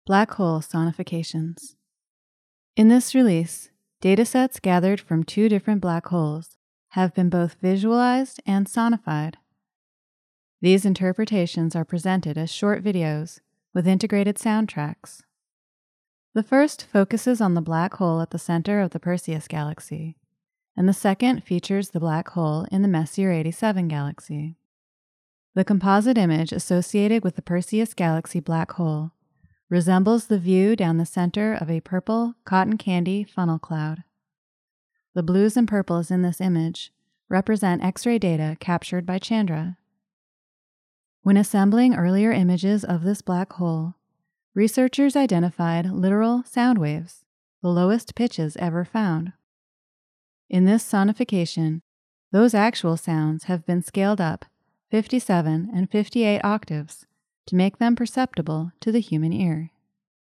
Black hole sonifications. In this release, datasets gathered from 2 different black holes have been both visualized and sonified. These interpretations are presented as short videos with integrated soundtracks. The first focuses on the black hole at the center of the Perseus galaxy, and the second features the black hole in the Messier 87 galaxy. The composite image associated with the Perseus galaxy black hole resembles the view down the center of a purple cotton candy funnel cloud. The blues and purples in this image represent X-ray data captured by Chandra. When assembling earlier images of this black hole, researchers identified literal sound waves, the lowest pitches ever found. In this sonification, those actual sounds have been scaled up 57 and 58 octaves to make them perceptible to the human ear.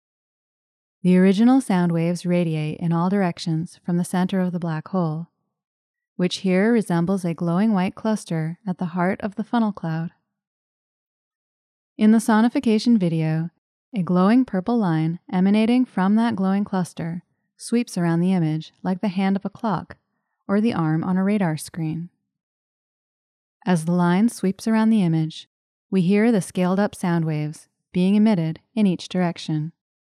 The original sound waves radiate in all directions from the center of the black hole, which here resembles a glowing white cluster at the heart of the funnel cloud. In the sonification video, a glowing purple line emanating from that glowing cluster sweeps around the image like the hand of a clock or the arm on a radar screen. As the line sweeps around the image, we hear the scaled-up sound waves being emitted in each direction.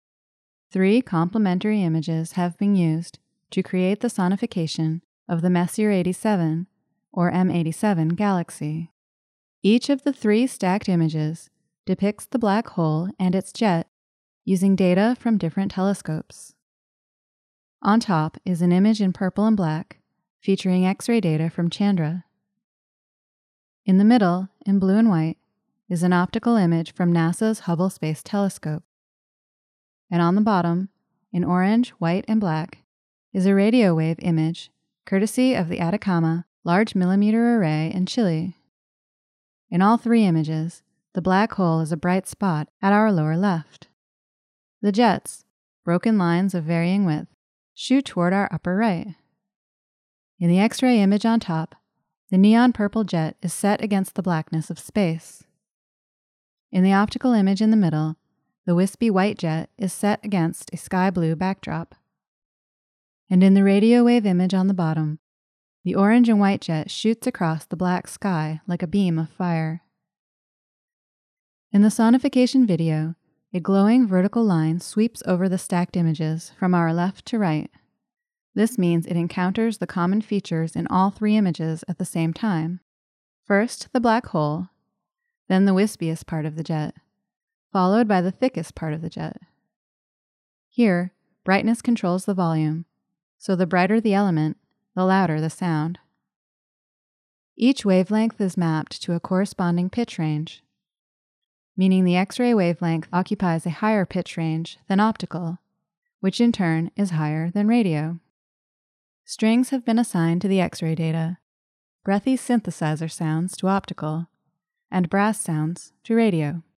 3 complementary images have been used to create the sonification of the Messier 87 or M87 galaxy. Each of the 3 stacked images depicts the black hole and its jet using data from different telescopes. On top is an image in purple and black featuring X-ray data from Chandra. In the middle, in blue and white, is an optical image from NASA's Hubble Space Telescope. And on the bottom, in orange, white, and black, is a radio wave image courtesy of the Atacama Large Millimeter Array in Chile. In all 3 images, the black hole is a bright spot at our lower left. The jets, broken lines of varying width, shoot toward our upper right. In the X-ray image on top, the neon purple jet is set against the blackness of space. In the optical image in the middle, the wispy white jet is set against a sky blue backdrop. And in the radio wave image on the bottom, the orange and white jet shoots across the black sky like a beam of fire. In the sonification video, a glowing vertical line sweeps over the stacked images from our left to right. This means it encounters the common features in all 3 images at the same time. First, the black hole, then the wispiest part of the jet, followed by the thickest part of the jet. Here, brightness controls the volume, so the brighter the element, the louder the sound. Each wavelength is mapped to a corresponding pitch range, meaning the X-ray wavelength occupies a higher pitch range than optical, which in turn is higher than radio. Strings have been assigned to the X-ray data, breathy synthesizer sounds to optical, and brass sounds to radio.